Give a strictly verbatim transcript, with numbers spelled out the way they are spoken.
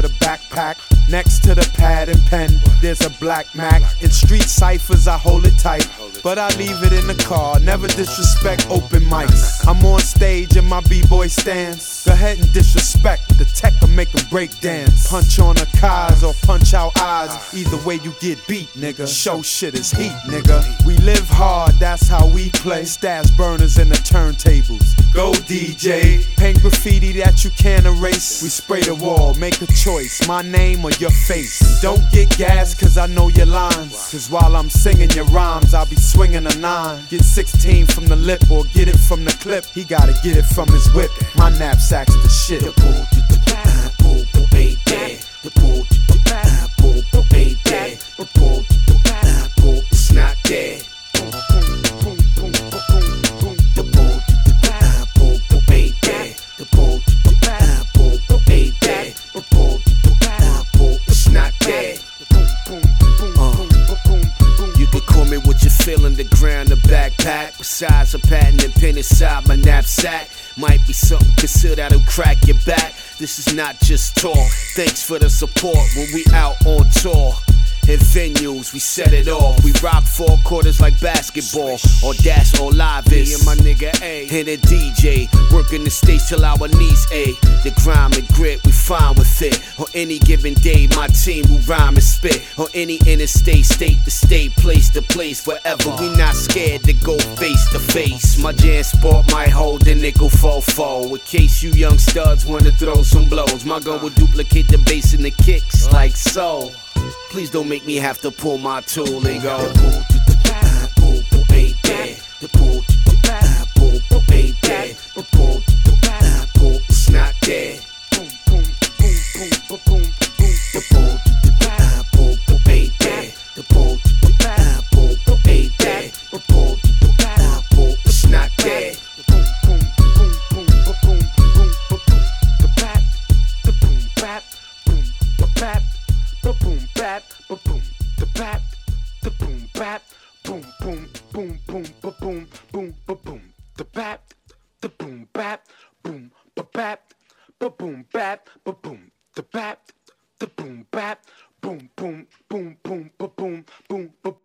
with a backpack. Next to the pad and pen, there's a black Mac. In street ciphers, I hold it tight, but I leave it in the car. Never disrespect open mics. I'm on stage in my b-boy stance. Go ahead and disrespect the tech or make them break dance. Punch on a cars or punch out eyes. Either way you get beat, nigga. Show shit is heat, nigga. We live hard, that's how we play. Stash burners in the turntables. Go D J. Paint graffiti that you can't erase. We spray the wall, make a choice. My name or your face. Don't get gas cause I know your lines. Cause while I'm singing your rhymes, I'll be swinging a nine. Get sixteen from the lip or get it from the clip. He gotta get it from his whip. My knapsack's the shit. The pool, the pool, the baby. The pool, the pool, the baby. The pool, the pool, it's not dead. Feeling the ground, the backpack. Besides a patent and pen inside my knapsack. Might be something considered that'll crack your back. This is not just talk. Thanks for the support when we out on tour. In venues, we set it off. We rock four quarters like basketball. Or dash or live is. Me and my nigga A. And a D J. Working the stage till our knees ache. The grime and grit, we fine with it. On any given day, my team will rhyme and spit. On any interstate, state to state, place to place, wherever. We not scared to go face to face. My jam sport might hold the nickel fofo. In case you young studs wanna throw some blows. My gun will duplicate the bass and the kicks like so. Please don't make me have to pull my tool and go. The pool, the pool, the baby. The pool, the pool, the baby. The pool, the pool, it's not dead. Boom, boom, boom, boom, boom, boom. The pool, the pool, the baby. The pool, the pool, the baby. The pool, the pool, it's not dead. Boom, boom, boom, boom, boom, boom, boom, boom. The bat, the boom, bat, boom, the bat. Ba boom bap, ba boom, the bap, the boom bap, boom boom boom boom ba boom boom ba boom, the bap, the boom bap, boom ba bap, ba boom bap, ba boom, the bap, the boom bap, boom boom boom boom ba boom boom ba.